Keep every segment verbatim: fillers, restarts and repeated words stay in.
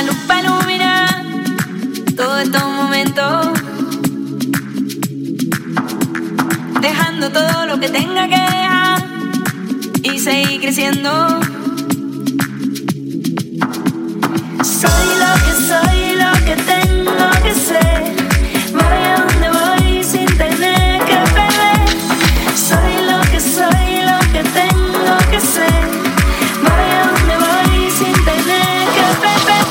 la luz para iluminar todos estos momentos, dejando todo lo que tenga que dejar y seguir creciendo. Soy lo que soy, lo que tengo que ser. Voy a donde voy sin tener que perder. Soy lo que soy, lo que tengo que ser. Voy a donde voy sin tener que perder.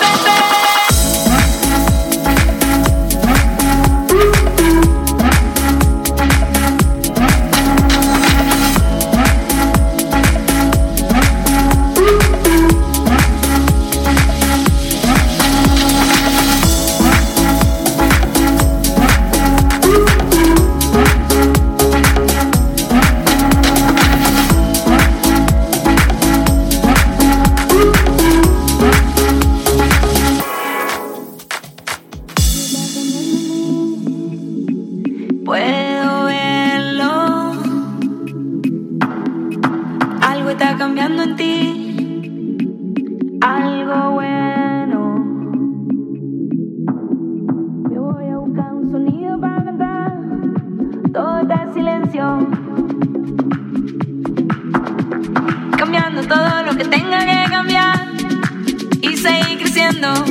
Puedo verlo, algo está cambiando en ti, algo bueno. Me voy a buscar un sonido para cantar, todo está en silencio, cambiando todo lo que tenga que cambiar y seguir creciendo.